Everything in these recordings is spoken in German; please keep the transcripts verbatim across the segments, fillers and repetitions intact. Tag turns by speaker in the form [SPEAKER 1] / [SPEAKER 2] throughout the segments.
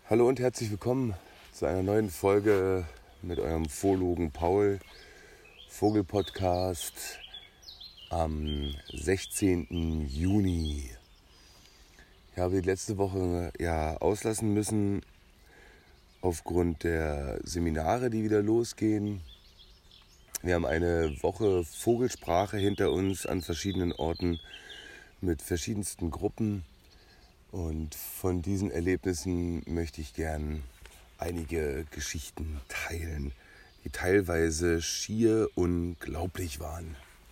[SPEAKER 1] Hallo und herzlich willkommen zu einer neuen Folge mit eurem Phologen Paul Vogelpodcast am sechzehnten Juni. Ich habe die letzte Woche ja auslassen müssen aufgrund der Seminare, die wieder losgehen. Wir haben eine Woche Vogelsprache hinter uns an verschiedenen Orten mit verschiedensten Gruppen. Und von diesen Erlebnissen möchte ich gern einige Geschichten teilen, die teilweise schier unglaublich waren.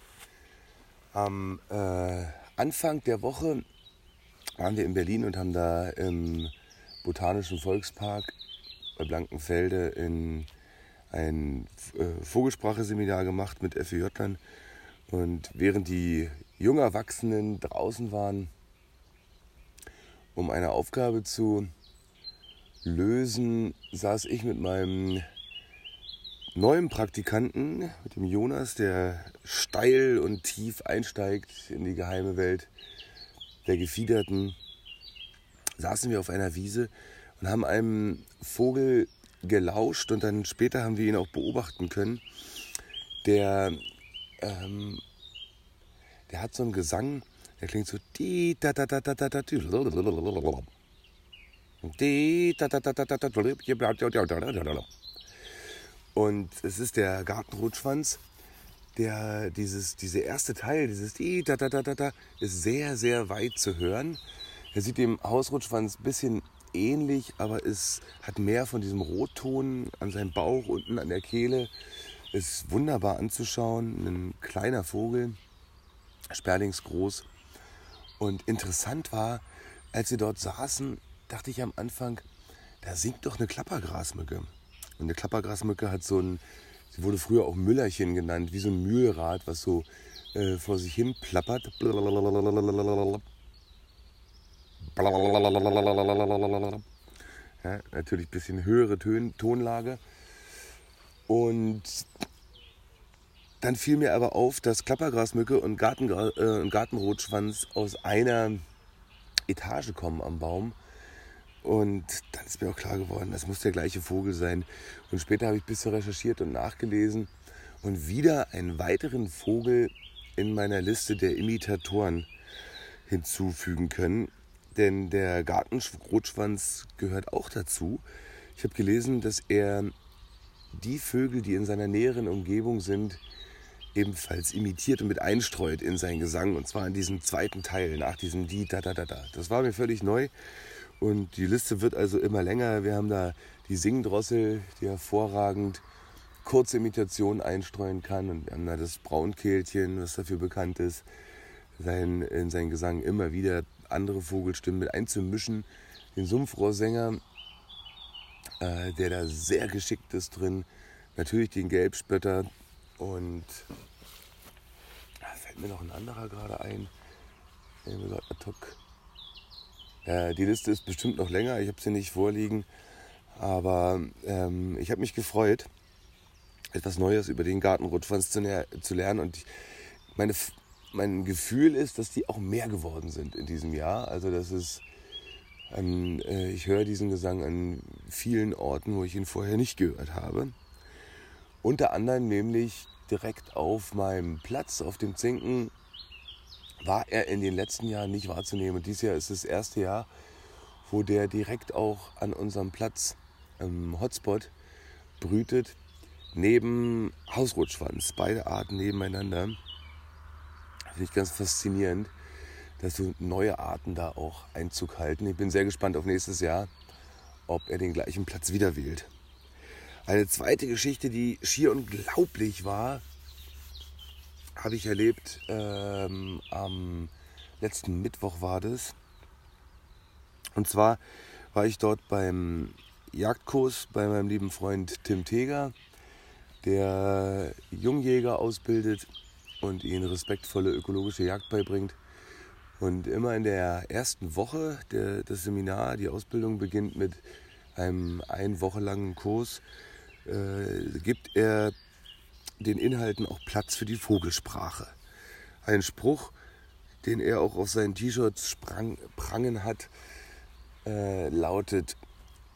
[SPEAKER 1] Am äh, Anfang der Woche waren wir in Berlin und haben da im Botanischen Volkspark bei Blankenfelde in ein äh, Vogelsprache-Seminar gemacht mit F E J-Lern. Und während die jungen Erwachsenen draußen waren, um eine Aufgabe zu lösen, saß ich mit meinem neuen Praktikanten, mit dem Jonas, der steil und tief einsteigt in die geheime Welt der Gefiederten, saßen wir auf einer Wiese und haben einem Vogel gelauscht und dann später haben wir ihn auch beobachten können. Der, ähm, der hat so einen Gesang, der klingt so di da da da da da da di da da da da da. Und es ist der Gartenrotschwanz, der dieses diese erste Teil, dieses di da da da da da, ist sehr sehr weit zu hören. Er sieht dem Hausrotschwanz ein bisschen ähnlich, aber es hat mehr von diesem Rotton an seinem Bauch, unten an der Kehle. Ist wunderbar anzuschauen, ein kleiner Vogel, sperlingsgroß. Und interessant war, als wir dort saßen, dachte ich am Anfang, da singt doch eine Klappergrasmücke. Und eine Klappergrasmücke hat so ein, sie wurde früher auch Müllerchen genannt, wie so ein Mühlrad, was so äh, vor sich hin plappert. Ja, natürlich ein bisschen höhere Tön- Tonlage. Und dann fiel mir aber auf, dass Klappergrasmücke und, Garten, äh, und Gartenrotschwanz aus einer Etage kommen am Baum. Und dann ist mir auch klar geworden, das muss der gleiche Vogel sein. Und später habe ich ein bisschen recherchiert und nachgelesen und wieder einen weiteren Vogel in meiner Liste der Imitatoren hinzufügen können. Denn der Gartenrotschwanz gehört auch dazu. Ich habe gelesen, dass er die Vögel, die in seiner näheren Umgebung sind, ebenfalls imitiert und mit einstreut in seinen Gesang. Und zwar in diesem zweiten Teil, nach diesem di da da da da. Das war mir völlig neu. Und die Liste wird also immer länger. Wir haben da die Singdrossel, die hervorragend kurze Imitationen einstreuen kann. Und wir haben da das Braunkehlchen, was dafür bekannt ist, sein, in seinen Gesang immer wieder andere Vogelstimmen mit einzumischen. Den Sumpfrohrsänger, äh, der da sehr geschickt ist drin. Natürlich den Gelbspötter. Und da fällt mir noch ein anderer gerade ein. Äh, die Liste ist bestimmt noch länger, ich habe sie nicht vorliegen. Aber ähm, ich habe mich gefreut, etwas Neues über den Gartenrotschwanz zu, ner- zu lernen. Und ich, meine, mein Gefühl ist, dass die auch mehr geworden sind in diesem Jahr. Also das ist, an, äh, ich höre diesen Gesang an vielen Orten, wo ich ihn vorher nicht gehört habe. Unter anderem nämlich direkt auf meinem Platz, auf dem Zinken, war er in den letzten Jahren nicht wahrzunehmen. Und dieses Jahr ist das erste Jahr, wo der direkt auch an unserem Platz im Hotspot brütet, neben Hausrotschwanz, beide Arten nebeneinander. Finde ich ganz faszinierend, dass so neue Arten da auch Einzug halten. Ich bin sehr gespannt auf nächstes Jahr, ob er den gleichen Platz wieder wählt. Eine zweite Geschichte, die schier unglaublich war, habe ich erlebt. Ähm, am letzten Mittwoch war das. Und zwar war ich dort beim Jagdkurs bei meinem lieben Freund Tim Teger, der Jungjäger ausbildet und ihnen respektvolle ökologische Jagd beibringt. Und immer in der ersten Woche der, das Seminar, die Ausbildung beginnt mit einem ein Woche langen Kurs, Äh, gibt er den Inhalten auch Platz für die Vogelsprache. Ein Spruch, den er auch auf seinen T-Shirts sprang, prangen hat, äh, lautet: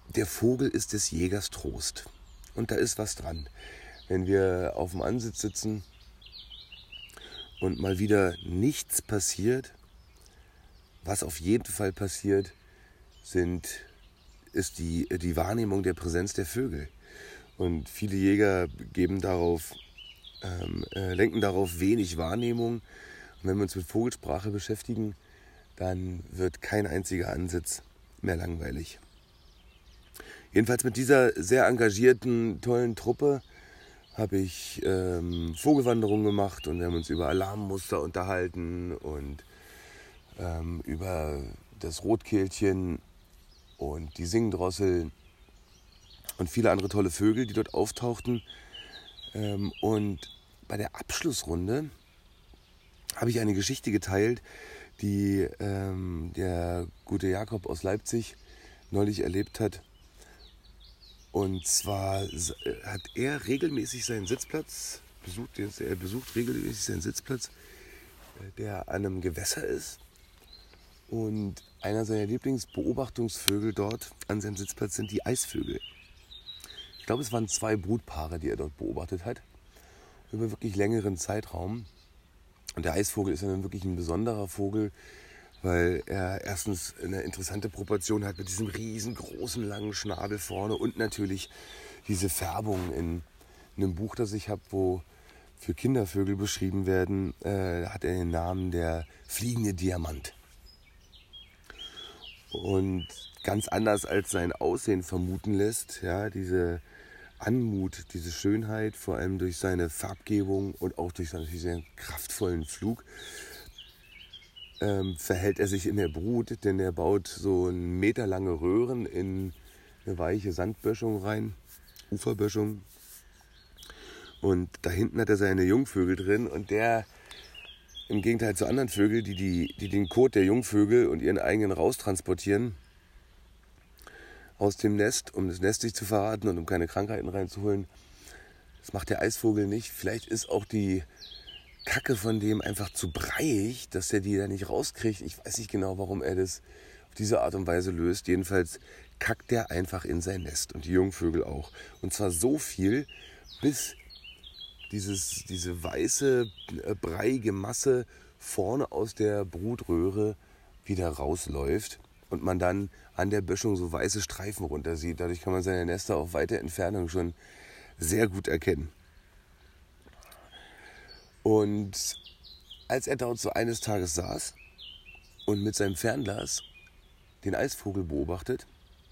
[SPEAKER 1] der Vogel ist des Jägers Trost. Und da ist was dran. Wenn wir auf dem Ansitz sitzen und mal wieder nichts passiert, was auf jeden Fall passiert, sind, ist die, die Wahrnehmung der Präsenz der Vögel. Und viele Jäger geben darauf, ähm, äh, lenken darauf wenig Wahrnehmung. Und wenn wir uns mit Vogelsprache beschäftigen, dann wird kein einziger Ansitz mehr langweilig. Jedenfalls mit dieser sehr engagierten, tollen Truppe habe ich ähm, Vogelwanderungen gemacht und wir haben uns über Alarmmuster unterhalten und ähm, über das Rotkehlchen und die Singdrossel und viele andere tolle Vögel, die dort auftauchten. Ähm, und bei der Abschlussrunde habe ich eine Geschichte geteilt, die ähm, der gute Jakob aus Leipzig neulich erlebt hat. Und zwar hat er regelmäßig seinen Sitzplatz besucht, er besucht regelmäßig seinen Sitzplatz, der an einem Gewässer ist. Und einer seiner Lieblingsbeobachtungsvögel dort an seinem Sitzplatz sind die Eisvögel. Ich glaube, es waren zwei Brutpaare, die er dort beobachtet hat, über wirklich längeren Zeitraum. Und der Eisvogel ist dann wirklich ein besonderer Vogel, weil er erstens eine interessante Proportion hat mit diesem riesengroßen langen Schnabel vorne und natürlich diese Färbung in einem Buch, das ich habe, wo für Kindervögel beschrieben werden, äh, hat er den Namen der fliegende Diamant. Und ganz anders als sein Aussehen vermuten lässt, ja, diese Anmut, diese Schönheit, vor allem durch seine Farbgebung und auch durch seinen, durch seinen kraftvollen Flug, ähm, verhält er sich in der Brut, denn er baut so ein meterlange Röhren in eine weiche Sandböschung rein, Uferböschung. Und da hinten hat er seine Jungvögel drin und der, im Gegenteil zu anderen Vögeln, die, die, die den Kot der Jungvögel und ihren eigenen raustransportieren aus dem Nest, um das Nest sich zu verraten und um keine Krankheiten reinzuholen. Das macht der Eisvogel nicht. Vielleicht ist auch die Kacke von dem einfach zu breiig, dass er die da nicht rauskriegt. Ich weiß nicht genau, warum er das auf diese Art und Weise löst. Jedenfalls kackt er einfach in sein Nest und die Jungvögel auch. Und zwar so viel, bis dieses, diese weiße, breiige Masse vorne aus der Brutröhre wieder rausläuft und man dann an der Böschung so weiße Streifen runter sieht. Dadurch kann man seine Nester auf weite Entfernung schon sehr gut erkennen. Und als er dort so eines Tages saß und mit seinem Fernglas den Eisvogel beobachtet,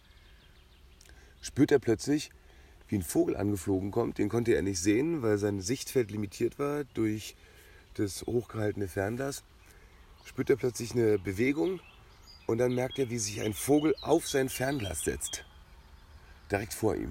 [SPEAKER 1] spürt er plötzlich, wie ein Vogel angeflogen kommt. Den konnte er nicht sehen, weil sein Sichtfeld limitiert war durch das hochgehaltene Fernglas. Spürt er plötzlich eine Bewegung und dann merkt er, wie sich ein Vogel auf sein Fernglas setzt. Direkt vor ihm.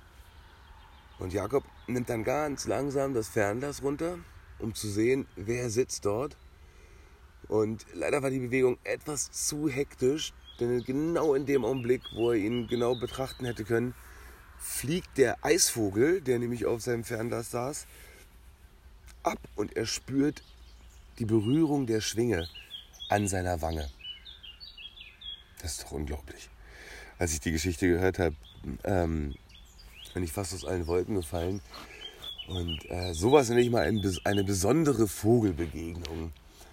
[SPEAKER 1] Und Jakob nimmt dann ganz langsam das Fernglas runter, um zu sehen, wer sitzt dort. Und leider war die Bewegung etwas zu hektisch, denn genau in dem Augenblick, wo er ihn genau betrachten hätte können, fliegt der Eisvogel, der nämlich auf seinem Fernglas saß, ab und er spürt die Berührung der Schwinge an seiner Wange. Das ist doch unglaublich. Als ich die Geschichte gehört habe, ähm, bin ich fast aus allen Wolken gefallen. Und äh, sowas nenne ich mal ein, eine besondere Vogelbegegnung.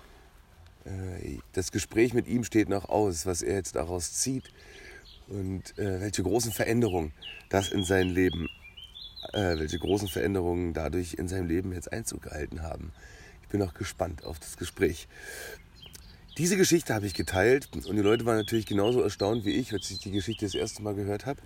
[SPEAKER 1] Äh, das Gespräch mit ihm steht noch aus, was er jetzt daraus zieht und äh, welche großen Veränderungen das in sein Leben, äh, welche großen Veränderungen dadurch in seinem Leben jetzt Einzug gehalten haben. Ich bin auch gespannt auf das Gespräch. Diese Geschichte habe ich geteilt und die Leute waren natürlich genauso erstaunt wie ich, als ich die Geschichte das erste Mal gehört habe.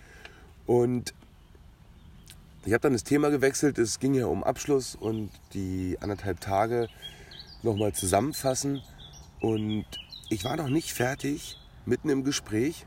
[SPEAKER 1] Und ich habe dann das Thema gewechselt, es ging ja um Abschluss und die anderthalb Tage nochmal zusammenfassen. Und ich war noch nicht fertig, mitten im Gespräch.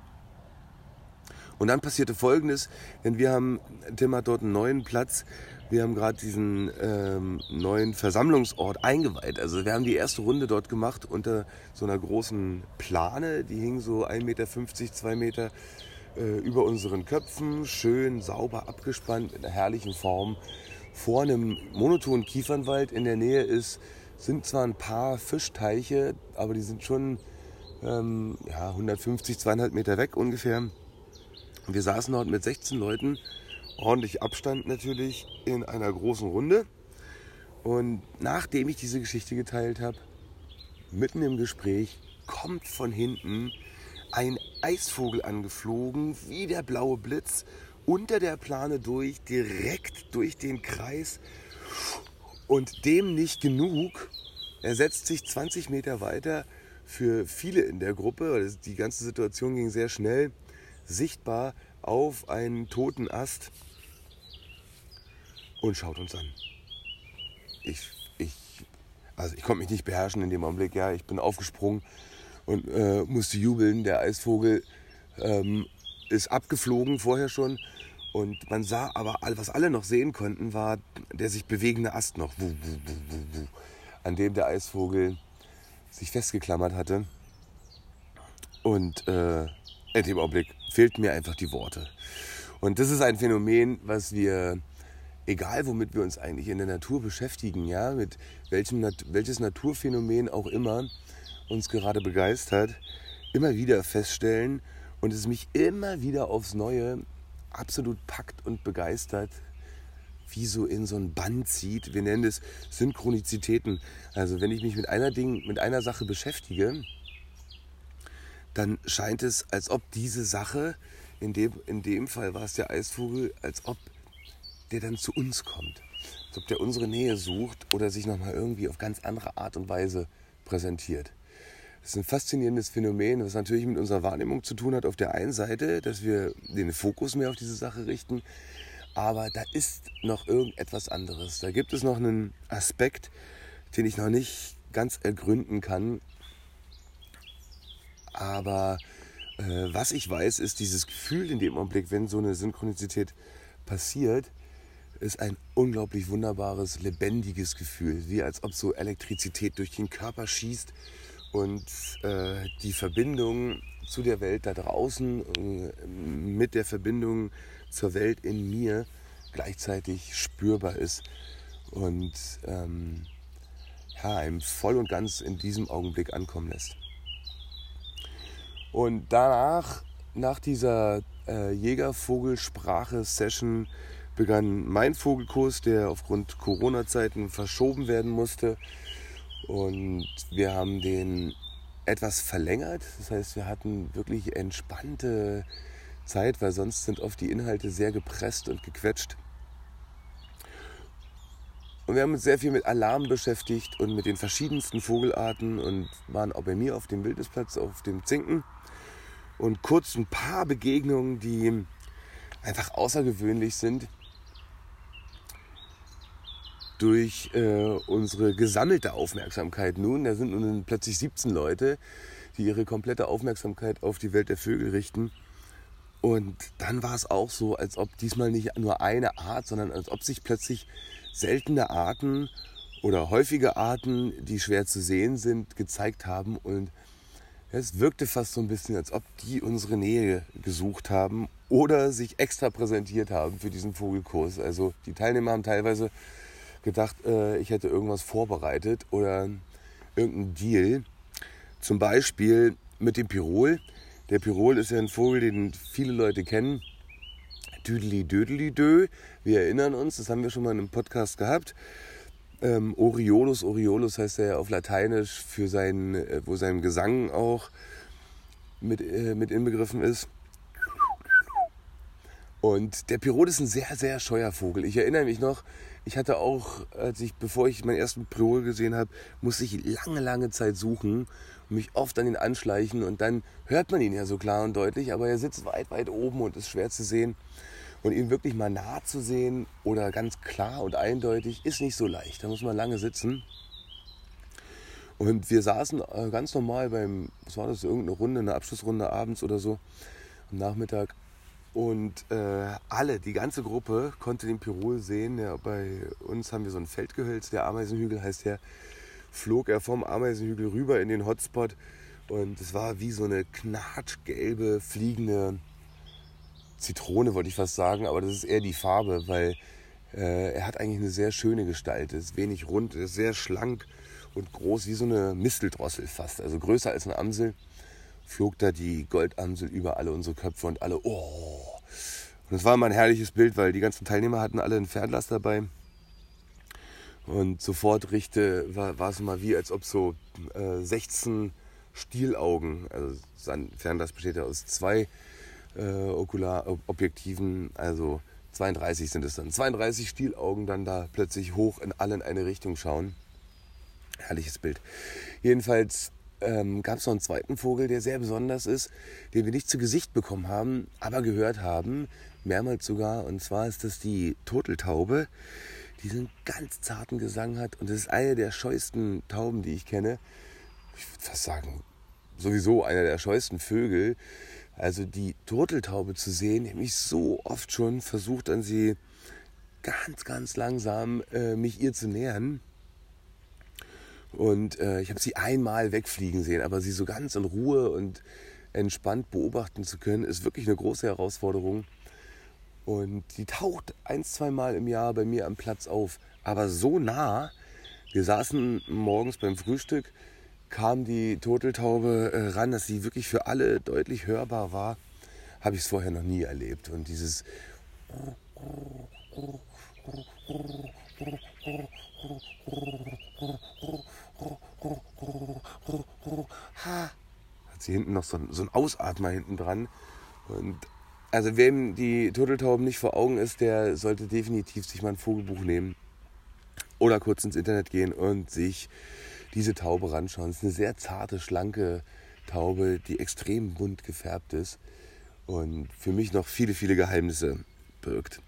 [SPEAKER 1] Und dann passierte Folgendes, denn wir haben, Tim hat dort einen neuen Platz, wir haben gerade diesen ähm, neuen Versammlungsort eingeweiht. Also wir haben die erste Runde dort gemacht unter so einer großen Plane, die hing so ein Meter fünfzig, zwei Meter äh, über unseren Köpfen, schön sauber abgespannt in einer herrlichen Form. Vor einem monotonen Kiefernwald in der Nähe ist, sind zwar ein paar Fischteiche, aber die sind schon ähm, ja, hundertfünfzig, zweihundert Meter weg ungefähr. Wir saßen dort mit sechzehn Leuten, ordentlich Abstand natürlich, in einer großen Runde. Und nachdem ich diese Geschichte geteilt habe, mitten im Gespräch, kommt von hinten ein Eisvogel angeflogen, wie der blaue Blitz, unter der Plane durch, direkt durch den Kreis. Und dem nicht genug, er setzt sich zwanzig Meter weiter, für viele in der Gruppe, die ganze Situation ging sehr schnell, sichtbar auf einen toten Ast und schaut uns an. Ich, ich, also ich konnte mich nicht beherrschen in dem Augenblick. Ja, ich bin aufgesprungen und äh, musste jubeln. Der Eisvogel ähm, ist abgeflogen vorher schon. Und man sah aber, was alle noch sehen konnten, war der sich bewegende Ast noch, wuh, wuh, wuh, wuh, wuh, an dem der Eisvogel sich festgeklammert hatte. Und äh, in dem Augenblick fehlten mir einfach die Worte. Und das ist ein Phänomen, was wir, egal womit wir uns eigentlich in der Natur beschäftigen, ja, mit welchem welches Naturphänomen auch immer uns gerade begeistert, immer wieder feststellen und es mich immer wieder aufs Neue absolut packt und begeistert, wie so in so ein Band zieht. Wir nennen es Synchronizitäten. Also wenn ich mich mit einer Ding, mit einer Sache beschäftige, dann scheint es, als ob diese Sache, in dem, in dem Fall war es der Eisvogel, als ob der dann zu uns kommt. Als ob der unsere Nähe sucht oder sich nochmal irgendwie auf ganz andere Art und Weise präsentiert. Das ist ein faszinierendes Phänomen, was natürlich mit unserer Wahrnehmung zu tun hat. Auf der einen Seite, dass wir den Fokus mehr auf diese Sache richten, aber da ist noch irgendetwas anderes. Da gibt es noch einen Aspekt, den ich noch nicht ganz ergründen kann. Aber äh, was ich weiß, ist dieses Gefühl in dem Augenblick, wenn so eine Synchronizität passiert, ist ein unglaublich wunderbares, lebendiges Gefühl. Wie als ob so Elektrizität durch den Körper schießt und äh, die Verbindung zu der Welt da draußen äh, mit der Verbindung zur Welt in mir gleichzeitig spürbar ist und ähm, ja, einem voll und ganz in diesem Augenblick ankommen lässt. Und danach, nach dieser äh, Jägervogelsprache-Session, begann mein Vogelkurs, der aufgrund Corona-Zeiten verschoben werden musste. Und wir haben den etwas verlängert. Das heißt, wir hatten wirklich entspannte Zeit, weil sonst sind oft die Inhalte sehr gepresst und gequetscht. Und wir haben uns sehr viel mit Alarm beschäftigt und mit den verschiedensten Vogelarten und waren auch bei mir auf dem Wildnisplatz, auf dem Zinken. Und kurz ein paar Begegnungen, die einfach außergewöhnlich sind, durch äh, unsere gesammelte Aufmerksamkeit nun. Da sind nun plötzlich siebzehn Leute, die ihre komplette Aufmerksamkeit auf die Welt der Vögel richten. Und dann war es auch so, als ob diesmal nicht nur eine Art, sondern als ob sich plötzlich seltene Arten oder häufige Arten, die schwer zu sehen sind, gezeigt haben. Und es wirkte fast so ein bisschen, als ob die unsere Nähe gesucht haben oder sich extra präsentiert haben für diesen Vogelkurs. Also die Teilnehmer haben teilweise gedacht, äh, ich hätte irgendwas vorbereitet oder irgendeinen Deal. Zum Beispiel mit dem Pirol. Der Pirol ist ja ein Vogel, den viele Leute kennen. Düdeli-dödeli-dö. Wir erinnern uns, das haben wir schon mal in einem Podcast gehabt. Ähm, Oriolus, Oriolus heißt er ja auf Lateinisch, für seinen, äh, wo sein Gesang auch mit, äh, mit inbegriffen ist. Und der Pirol ist ein sehr, sehr scheuer Vogel. Ich erinnere mich noch, ich hatte auch, als ich, bevor ich meinen ersten Pirol gesehen habe, musste ich lange, lange Zeit suchen und mich oft an ihn anschleichen. Und dann hört man ihn ja so klar und deutlich, aber er sitzt weit, weit oben und ist schwer zu sehen. Und ihn wirklich mal nah zu sehen oder ganz klar und eindeutig ist nicht so leicht. Da muss man lange sitzen. Und wir saßen ganz normal beim, was war das, irgendeine Runde, eine Abschlussrunde abends oder so, am Nachmittag. Und äh, alle, die ganze Gruppe konnte den Pirol sehen. Ja, bei uns haben wir so ein Feldgehölz, der Ameisenhügel heißt der. Flog er vom Ameisenhügel rüber in den Hotspot. Und es war wie so eine knatschgelbe, fliegende Zitrone, wollte ich fast sagen. Aber das ist eher die Farbe, weil äh, er hat eigentlich eine sehr schöne Gestalt. Er ist wenig rund, er ist sehr schlank und groß, wie so eine Misteldrossel fast. Also größer als eine Amsel. Flog da die Goldamsel über alle unsere Köpfe und alle, oh, Und es war immer ein herrliches Bild, weil die ganzen Teilnehmer hatten alle ein Fernglas dabei. Und sofort richte, war, war es immer wie, als ob so äh, sechzehn Stielaugen, also sein Fernglas besteht ja aus zwei äh, Okularobjektiven, also zweiunddreißig sind es dann. zweiunddreißig Stielaugen dann da plötzlich hoch in alle in eine Richtung schauen. Herrliches Bild. Jedenfalls ähm, gab es noch einen zweiten Vogel, der sehr besonders ist, den wir nicht zu Gesicht bekommen haben, aber gehört haben, mehrmals sogar. Und zwar ist das die Turteltaube, die so einen ganz zarten Gesang hat. Und das ist eine der scheuesten Tauben, die ich kenne. Ich würde fast sagen, sowieso einer der scheuesten Vögel. Also die Turteltaube zu sehen, ich habe mich so oft schon versucht, an sie ganz, ganz langsam äh, mich ihr zu nähern. Und äh, ich habe sie einmal wegfliegen sehen, aber sie so ganz in Ruhe und entspannt beobachten zu können, ist wirklich eine große Herausforderung. Und die taucht ein, zwei Mal im Jahr bei mir am Platz auf. Aber so nah, wir saßen morgens beim Frühstück, kam die Turteltaube äh, ran, dass sie wirklich für alle deutlich hörbar war. Habe ich es vorher noch nie erlebt. Und dieses hat sie hinten noch so, so einen Ausatmer hinten dran. Und also wem die Turteltauben nicht vor Augen ist, der sollte definitiv sich mal ein Vogelbuch nehmen oder kurz ins Internet gehen und sich diese Taube ranschauen. Es ist eine sehr zarte, schlanke Taube, die extrem bunt gefärbt ist und für mich noch viele, viele Geheimnisse birgt.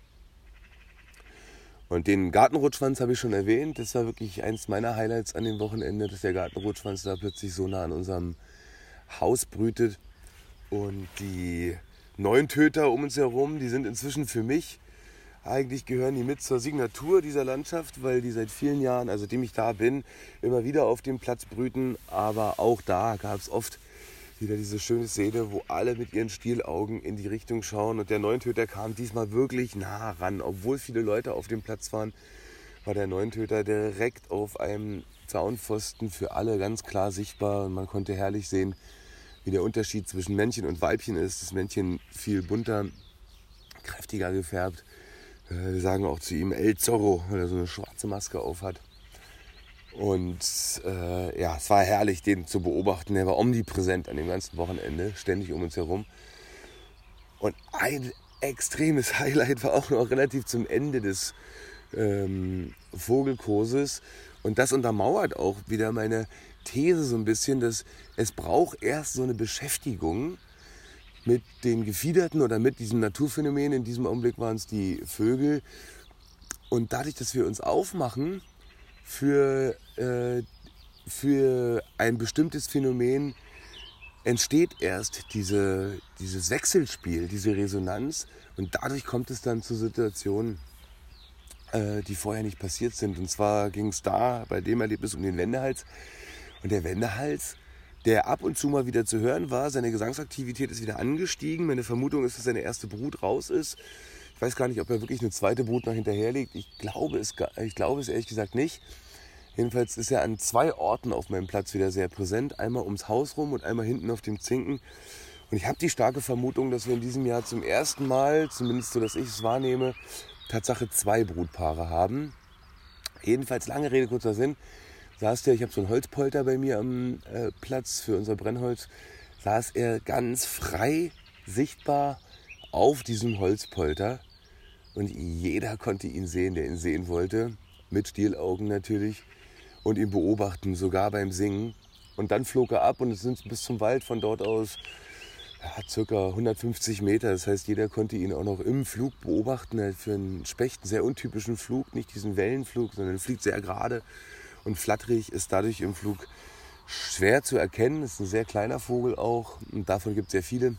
[SPEAKER 1] Und den Gartenrotschwanz habe ich schon erwähnt. Das war wirklich eins meiner Highlights an dem Wochenende, dass der Gartenrotschwanz da plötzlich so nah an unserem Haus brütet. Und die Neuntöter um uns herum, die sind inzwischen für mich, eigentlich gehören die mit zur Signatur dieser Landschaft, weil die seit vielen Jahren, also seitdem ich da bin, immer wieder auf dem Platz brüten. Aber auch da gab es oft wieder diese schöne Szene, wo alle mit ihren Stielaugen in die Richtung schauen. Und der Neuntöter kam diesmal wirklich nah ran. Obwohl viele Leute auf dem Platz waren, war der Neuntöter direkt auf einem Zaunpfosten für alle ganz klar sichtbar. Und man konnte herrlich sehen, wie der Unterschied zwischen Männchen und Weibchen ist. Das Männchen viel bunter, kräftiger gefärbt. Wir sagen auch zu ihm El Zorro, weil er so eine schwarze Maske auf hat. Und äh, ja, es war herrlich, den zu beobachten. Er war omnipräsent an dem ganzen Wochenende, ständig um uns herum. Und ein extremes Highlight war auch noch relativ zum Ende des ähm, Vogelkurses. Und das untermauert auch wieder meine These so ein bisschen, dass es braucht erst so eine Beschäftigung mit den Gefiederten oder mit diesem Naturphänomen. In diesem Augenblick waren es die Vögel. Und dadurch, dass wir uns aufmachen für, äh, für ein bestimmtes Phänomen, entsteht erst diese, dieses Wechselspiel, diese Resonanz. Und dadurch kommt es dann zu Situationen, äh, die vorher nicht passiert sind. Und zwar ging es da bei dem Erlebnis um den Wendehals. Und der Wendehals, der ab und zu mal wieder zu hören war, seine Gesangsaktivität ist wieder angestiegen. Meine Vermutung ist, dass seine erste Brut raus ist. Ich weiß gar nicht, ob er wirklich eine zweite Brut noch hinterherlegt. Ich glaube es, ich glaube es ehrlich gesagt nicht. Jedenfalls ist er an zwei Orten auf meinem Platz wieder sehr präsent. Einmal ums Haus rum und einmal hinten auf dem Zinken. Und ich habe die starke Vermutung, dass wir in diesem Jahr zum ersten Mal, zumindest so, dass ich es wahrnehme, Tatsache zwei Brutpaare haben. Jedenfalls, lange Rede, kurzer Sinn, saß der, ich habe so einen Holzpolter bei mir am äh, Platz für unser Brennholz, saß er ganz frei sichtbar auf diesem Holzpolter. Und jeder konnte ihn sehen, der ihn sehen wollte, mit Stielaugen natürlich, und ihn beobachten, sogar beim Singen. Und dann flog er ab und es sind bis zum Wald von dort aus ja, circa hundertfünfzig Meter. Das heißt, jeder konnte ihn auch noch im Flug beobachten. Er hat für einen Specht einen sehr untypischen Flug, nicht diesen Wellenflug, sondern er fliegt sehr gerade und flatterig, ist dadurch im Flug schwer zu erkennen. Ist ein sehr kleiner Vogel auch und davon gibt es sehr viele.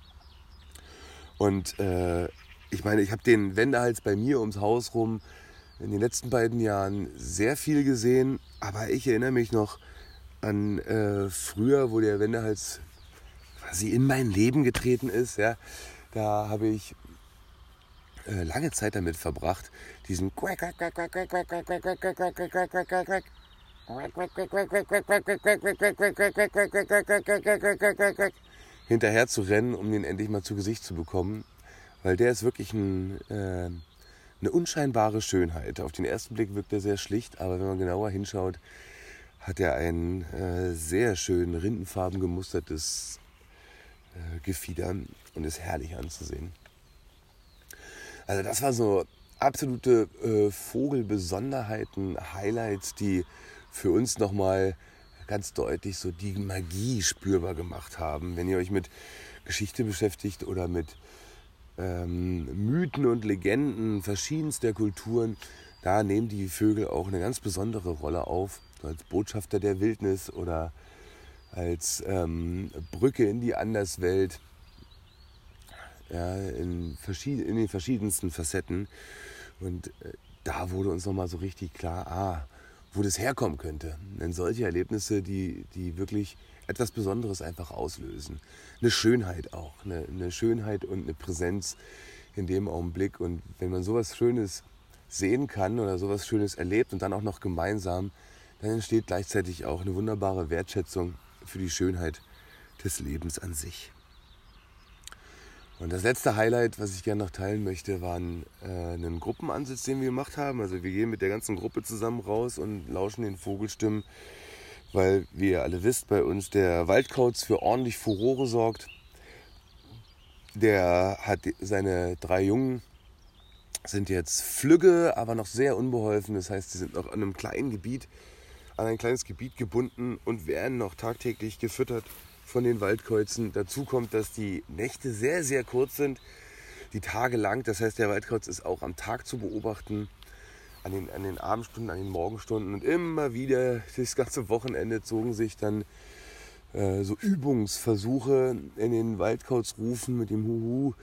[SPEAKER 1] Und äh, ich meine, ich habe den Wendehals bei mir ums Haus rum in den letzten beiden Jahren sehr viel gesehen, aber ich erinnere mich noch an äh, früher, wo der Wendehals quasi in mein Leben getreten ist. Ja, da habe ich äh, lange Zeit damit verbracht, diesen hinterher zu rennen, um den endlich mal zu Gesicht zu bekommen. weil der ist wirklich ein, äh, eine unscheinbare Schönheit. Auf den ersten Blick wirkt er sehr schlicht, aber wenn man genauer hinschaut, hat er ein äh, sehr schön rindenfarben gemustertes äh, Gefieder und ist herrlich anzusehen. Also das war so absolute äh, Vogelbesonderheiten, Highlights, die für uns nochmal ganz deutlich so die Magie spürbar gemacht haben. Wenn ihr euch mit Geschichte beschäftigt oder mit ähm, Mythen und Legenden verschiedenster Kulturen, da nehmen die Vögel auch eine ganz besondere Rolle auf, so als Botschafter der Wildnis oder als ähm, Brücke in die Anderswelt, ja, in, verschied- in den verschiedensten Facetten. Und äh, da wurde uns nochmal so richtig klar, ah, wo das herkommen könnte. Denn solche Erlebnisse, die, die wirklich etwas Besonderes einfach auslösen. Eine Schönheit auch, eine, eine Schönheit und eine Präsenz in dem Augenblick. Und wenn man sowas Schönes sehen kann oder sowas Schönes erlebt und dann auch noch gemeinsam, dann entsteht gleichzeitig auch eine wunderbare Wertschätzung für die Schönheit des Lebens an sich. Und das letzte Highlight, was ich gerne noch teilen möchte, war ein, äh, einen Gruppenansitz, den wir gemacht haben. Also wir gehen mit der ganzen Gruppe zusammen raus und lauschen den Vogelstimmen, weil, wie ihr alle wisst, bei uns der Waldkauz für ordentlich Furore sorgt. Der hat seine drei Jungen, sind jetzt flügge, aber noch sehr unbeholfen. Das heißt, sie sind noch an einem kleinen Gebiet, an ein kleines Gebiet gebunden und werden noch tagtäglich gefüttert von den Waldkäuzen. Dazu kommt, dass die Nächte sehr, sehr kurz sind, die Tage lang. Das heißt, der Waldkauz ist auch am Tag zu beobachten, an den, an den Abendstunden, an den Morgenstunden. Und immer wieder, das ganze Wochenende, zogen sich dann äh, so Übungsversuche in den Waldkauzrufen mit dem Huhu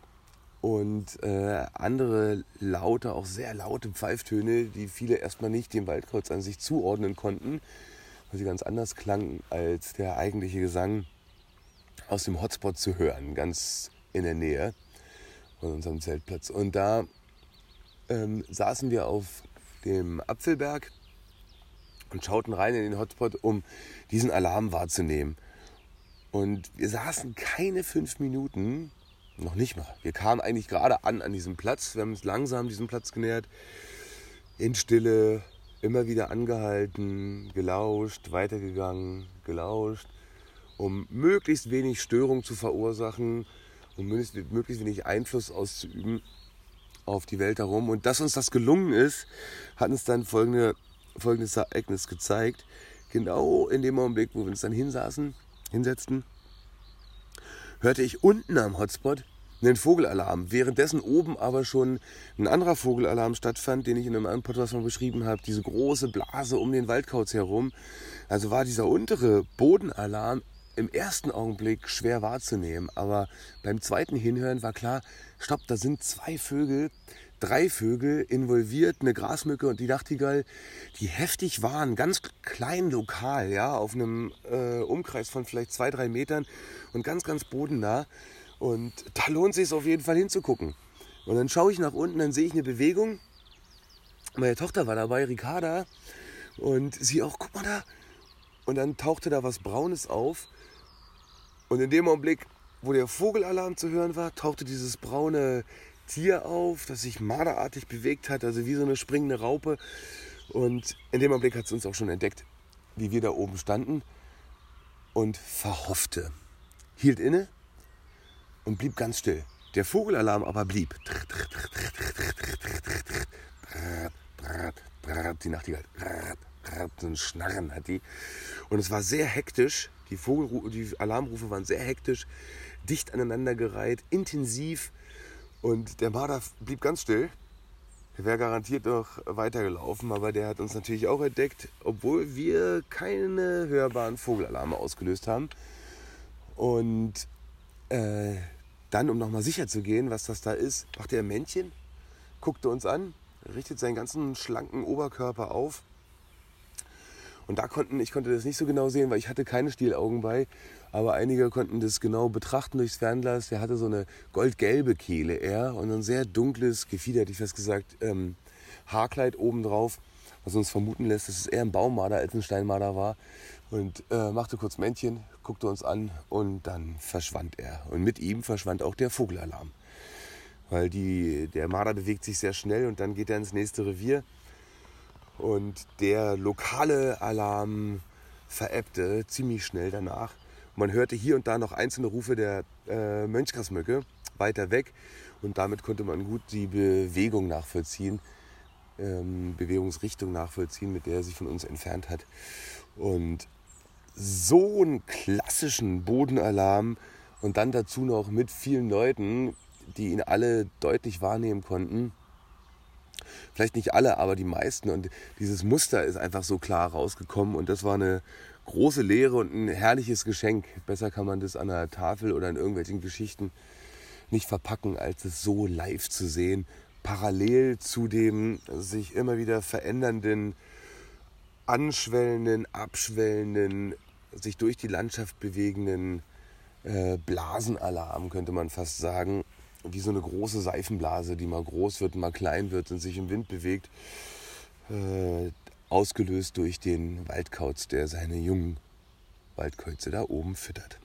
[SPEAKER 1] und äh, andere laute, auch sehr laute Pfeiftöne, die viele erstmal nicht dem Waldkauz an sich zuordnen konnten, weil sie ganz anders klangen als der eigentliche Gesang aus dem Hotspot zu hören, ganz in der Nähe von unserem Zeltplatz. Und da ähm, saßen wir auf dem Apfelberg und schauten rein in den Hotspot, um diesen Alarm wahrzunehmen. Und wir saßen keine fünf Minuten, noch nicht mal. Wir kamen eigentlich gerade an an diesem Platz. Wir haben uns langsam diesem Platz genähert, in Stille, immer wieder angehalten, gelauscht, weitergegangen, gelauscht, um möglichst wenig Störung zu verursachen, um möglichst, möglichst wenig Einfluss auszuüben auf die Welt herum. Und dass uns das gelungen ist, hat uns dann folgende, folgendes Ereignis gezeigt. Genau in dem Augenblick, wo wir uns dann hinsaßen, hinsetzten, hörte ich unten am Hotspot einen Vogelalarm. Währenddessen oben aber schon ein anderer Vogelalarm stattfand, den ich in einem anderen Podcast mal beschrieben habe. Diese große Blase um den Waldkauz herum. Also war dieser untere Bodenalarm im ersten Augenblick schwer wahrzunehmen. Aber beim zweiten Hinhören war klar, stopp, da sind zwei Vögel, drei Vögel involviert, eine Grasmücke und die Nachtigall, die heftig waren, ganz klein lokal, ja, auf einem äh, Umkreis von vielleicht zwei, drei Metern und ganz, ganz bodennah. Und da lohnt es sich auf jeden Fall hinzugucken. Und dann schaue ich nach unten, dann sehe ich eine Bewegung. Meine Tochter war dabei, Ricarda, und sie auch, guck mal da. Und dann tauchte da was Braunes auf. Und in dem Augenblick, wo der Vogelalarm zu hören war, tauchte dieses braune Tier auf, das sich marderartig bewegt hat, also wie so eine springende Raupe. Und in dem Augenblick hat es uns auch schon entdeckt, wie wir da oben standen und verhoffte. Hielt inne und blieb ganz still. Der Vogelalarm aber blieb. Die Nachtigall, so ein Schnarren hat die. Und es war sehr hektisch. Die, Vogel, die Alarmrufe waren sehr hektisch, dicht aneinandergereiht, intensiv. Und der Marder blieb ganz still. Der wäre garantiert noch weitergelaufen, aber der hat uns natürlich auch entdeckt, obwohl wir keine hörbaren Vogelalarme ausgelöst haben. Und äh, dann, um nochmal sicher zu gehen, was das da ist, machte er ein Männchen, guckte uns an, richtet seinen ganzen schlanken Oberkörper auf. Und da konnten, ich konnte das nicht so genau sehen, weil ich hatte keine Stielaugen bei, aber einige konnten das genau betrachten durchs Fernglas. Der hatte so eine goldgelbe Kehle eher und ein sehr dunkles Gefieder, hätte ich fast gesagt, ähm, Haarkleid obendrauf, was uns vermuten lässt, dass es eher ein Baummarder als ein Steinmarder war. Und äh, machte kurz Männchen, guckte uns an und dann verschwand er. Und mit ihm verschwand auch der Vogelalarm. weil die, der Marder bewegt sich sehr schnell und dann geht er ins nächste Revier. Und der lokale Alarm verebbte ziemlich schnell danach. Man hörte hier und da noch einzelne Rufe der äh, Mönchgrasmücke weiter weg und damit konnte man gut die Bewegung nachvollziehen, ähm, Bewegungsrichtung nachvollziehen, mit der er sich von uns entfernt hat. Und so einen klassischen Bodenalarm und dann dazu noch mit vielen Leuten, die ihn alle deutlich wahrnehmen konnten. Vielleicht nicht alle, aber die meisten. Und dieses Muster ist einfach so klar rausgekommen. Und das war eine große Lehre und ein herrliches Geschenk. Besser kann man das an einer Tafel oder in irgendwelchen Geschichten nicht verpacken, als es so live zu sehen. Parallel zu dem sich immer wieder verändernden, anschwellenden, abschwellenden, sich durch die Landschaft bewegenden äh, Blasenalarm, könnte man fast sagen. Wie so eine große Seifenblase, die mal groß wird, mal klein wird und sich im Wind bewegt, äh, ausgelöst durch den Waldkauz, der seine jungen Waldkäuze da oben füttert.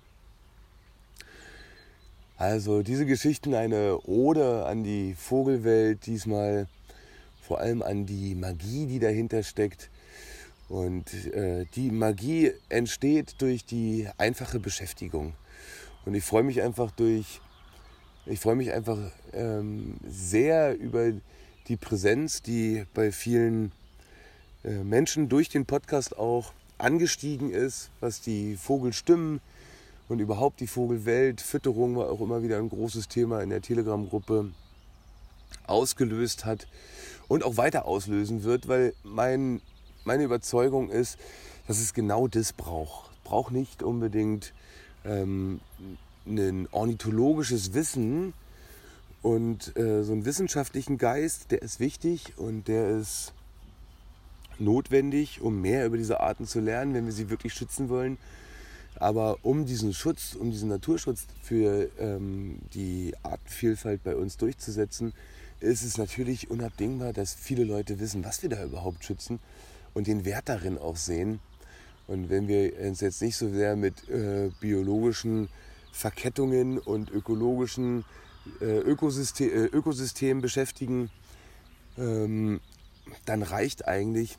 [SPEAKER 1] Also diese Geschichten, eine Ode an die Vogelwelt, diesmal vor allem an die Magie, die dahinter steckt. Und äh, die Magie entsteht durch die einfache Beschäftigung. Und ich freue mich einfach durch Ich freue mich einfach ähm, sehr über die Präsenz, die bei vielen äh, Menschen durch den Podcast auch angestiegen ist, was die Vogelstimmen und überhaupt die Vogelwelt, Fütterung war auch immer wieder ein großes Thema in der Telegram-Gruppe, ausgelöst hat und auch weiter auslösen wird, weil mein, meine Überzeugung ist, dass es genau das braucht. Es braucht nicht unbedingt ähm, ein ornithologisches Wissen und äh, so einen wissenschaftlichen Geist, der ist wichtig und der ist notwendig, um mehr über diese Arten zu lernen, wenn wir sie wirklich schützen wollen. Aber um diesen Schutz, um diesen Naturschutz für ähm, die Artenvielfalt bei uns durchzusetzen, ist es natürlich unabdingbar, dass viele Leute wissen, was wir da überhaupt schützen und den Wert darin auch sehen. Und wenn wir uns jetzt nicht so sehr mit äh, biologischen Verkettungen und ökologischen äh, Ökosystem, äh, Ökosystemen beschäftigen, ähm, dann reicht eigentlich,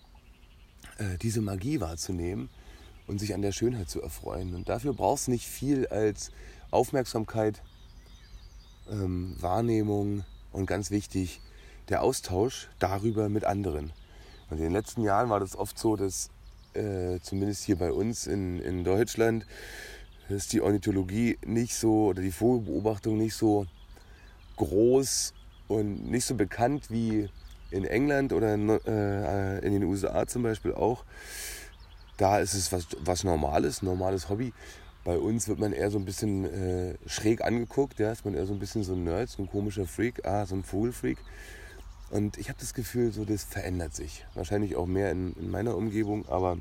[SPEAKER 1] äh, diese Magie wahrzunehmen und sich an der Schönheit zu erfreuen. Und dafür braucht es nicht viel als Aufmerksamkeit, ähm, Wahrnehmung und ganz wichtig, der Austausch darüber mit anderen. Und in den letzten Jahren war das oft so, dass äh, zumindest hier bei uns in, in Deutschland ist die Ornithologie nicht so, oder die Vogelbeobachtung nicht so groß und nicht so bekannt wie in England oder in, äh, in den U S A zum Beispiel auch. Da ist es was, was Normales, ein normales Hobby. Bei uns wird man eher so ein bisschen äh, schräg angeguckt, ja? Ist man eher so ein bisschen so ein Nerd, so ein komischer Freak, ah, so ein Vogelfreak. Und ich habe das Gefühl, so das verändert sich. Wahrscheinlich auch mehr in, in meiner Umgebung, aber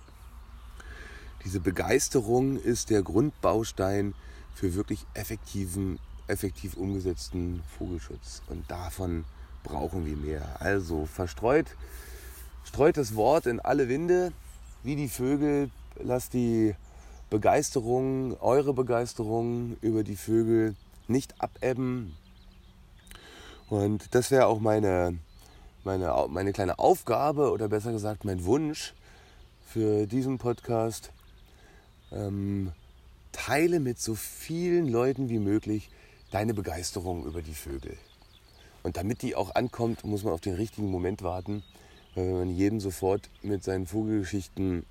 [SPEAKER 1] diese Begeisterung ist der Grundbaustein für wirklich effektiven, effektiv umgesetzten Vogelschutz. Und davon brauchen wir mehr. Also verstreut, streut das Wort in alle Winde, wie die Vögel. Lasst die Begeisterung, eure Begeisterung über die Vögel nicht abebben. Und das wäre auch meine, meine, meine kleine Aufgabe oder besser gesagt mein Wunsch für diesen Podcast. Ähm, teile mit so vielen Leuten wie möglich deine Begeisterung über die Vögel. Und damit die auch ankommt, muss man auf den richtigen Moment warten. Wenn man jedem sofort mit seinen Vogelgeschichten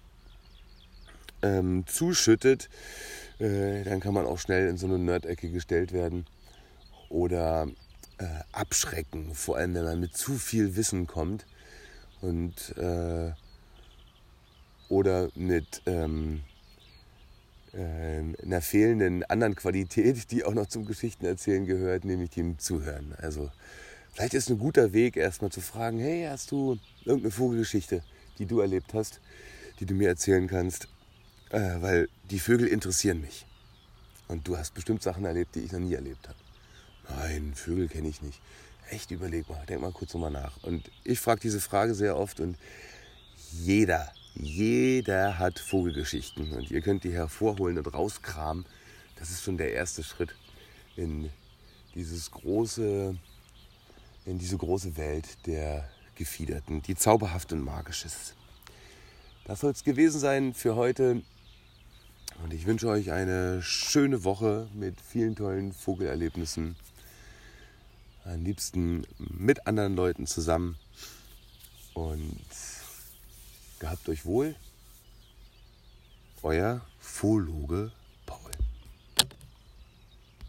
[SPEAKER 1] ähm, zuschüttet, äh, dann kann man auch schnell in so eine Nerd-Ecke gestellt werden oder äh, abschrecken, vor allem wenn man mit zu viel Wissen kommt und äh, oder mit ähm, einer fehlenden anderen Qualität, die auch noch zum Geschichtenerzählen gehört, nämlich dem Zuhören. Also vielleicht ist ein guter Weg, erstmal zu fragen, hey, hast du irgendeine Vogelgeschichte, die du erlebt hast, die du mir erzählen kannst? Äh, weil die Vögel interessieren mich. Und du hast bestimmt Sachen erlebt, die ich noch nie erlebt habe. Nein, Vögel kenne ich nicht. Echt, überleg mal, denk mal kurz nochmal nach. Und ich frage diese Frage sehr oft und jeder Jeder hat Vogelgeschichten und ihr könnt die hervorholen und rauskramen. Das ist schon der erste Schritt in dieses große, in diese große Welt der Gefiederten, die zauberhaft und magisch ist. Das soll es gewesen sein für heute. Und ich wünsche euch eine schöne Woche mit vielen tollen Vogelerlebnissen. Am liebsten mit anderen Leuten zusammen. Und gehabt euch wohl. Euer Phologe